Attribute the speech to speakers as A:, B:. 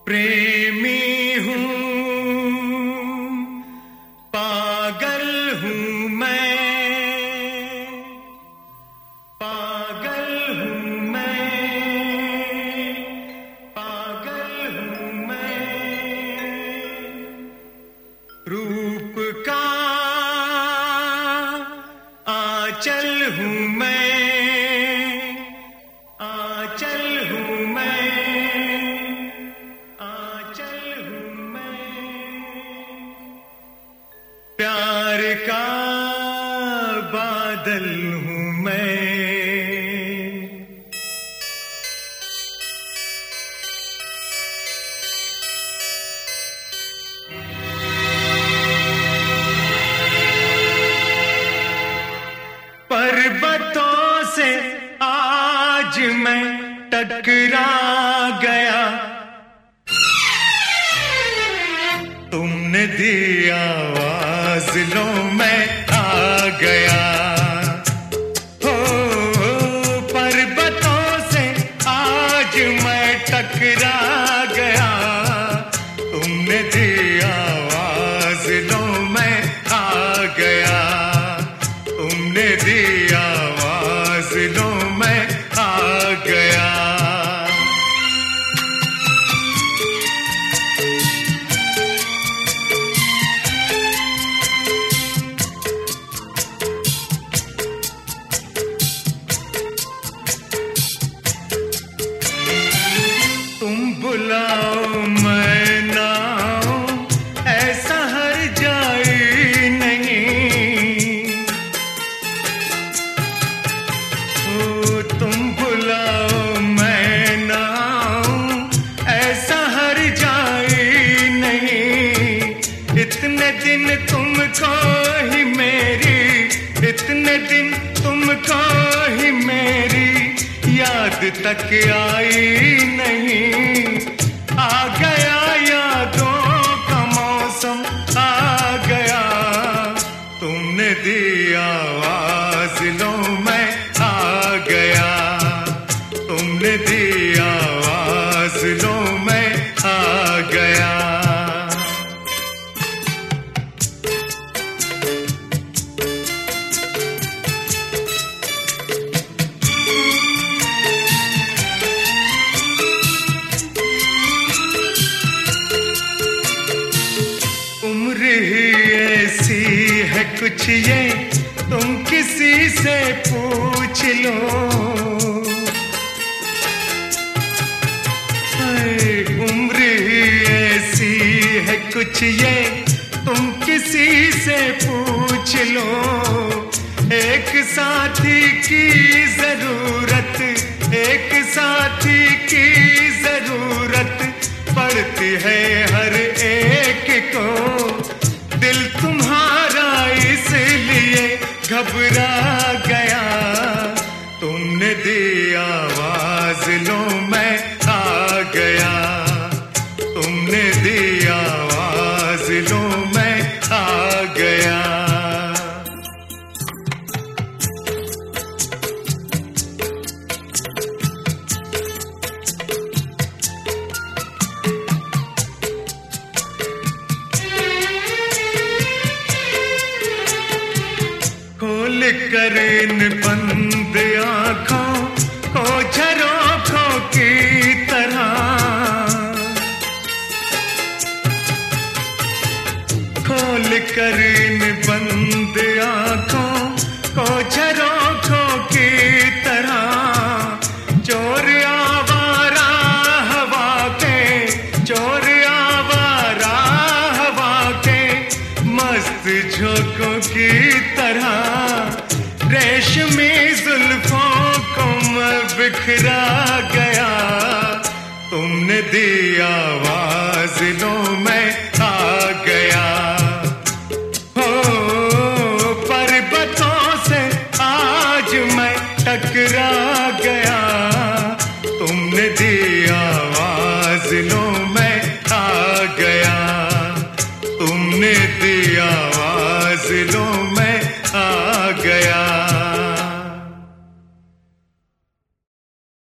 A: प्रेमी हूँ, पागल हूँ मैं, पागल हूँ मैं, पागल हूँ मैं। रूप का आंचल हूँ मैं, आंचल हूँ मैं, आंचल हूँ मैं। प्यार का बादल हूँ मैं। पर्वतों से आज मैं टकरा गया, तुमने दी आवाज लो मैं आ गया। हो पर्वतों से आज मैं टकरा गया, तुमने दी आवाज लो मैं आ गया, तुमने दी आवाज लो मैं आ गया। बुलाओ मैं ना आऊं, ऐसा हर जाई नहीं। ओ तुम बुलाओ मैं ना आऊं, ऐसा हर जाई नहीं। इतने दिन तुमको ही मेरी, इतने दिन तुमको ही मेरी याद तक आई नहीं। आ गया यादों का मौसम आ गया, तुमने दी आवाज लो मैं आ गया, तुमने दी आवाज लो मैं आ गया। ऐसी है कुछ ये तुम किसी से पूछ लो, उम्र ही ऐसी है कुछ ये तुम किसी से पूछ लो। एक साथी की जरूरत, एक साथी की जरूरत पड़ती है हर एक को। दिल तुम्हारा इसलिए घबरा गया, तुमने दी आवाज लो मैं आ गया, तुमने दी आवाज लो मैं आ गया। खोल कर इन बंद आँखों को झरोखों की तरह, खोल कर इन बंद आँखों को झरोखों की तरह। चोर आवारा हवा के, चोर आवारा हवा के मस्त झोंकों की तरह। रेशमी जुल्फों को मैं बिखरा गया, तुमने दी आवाज लो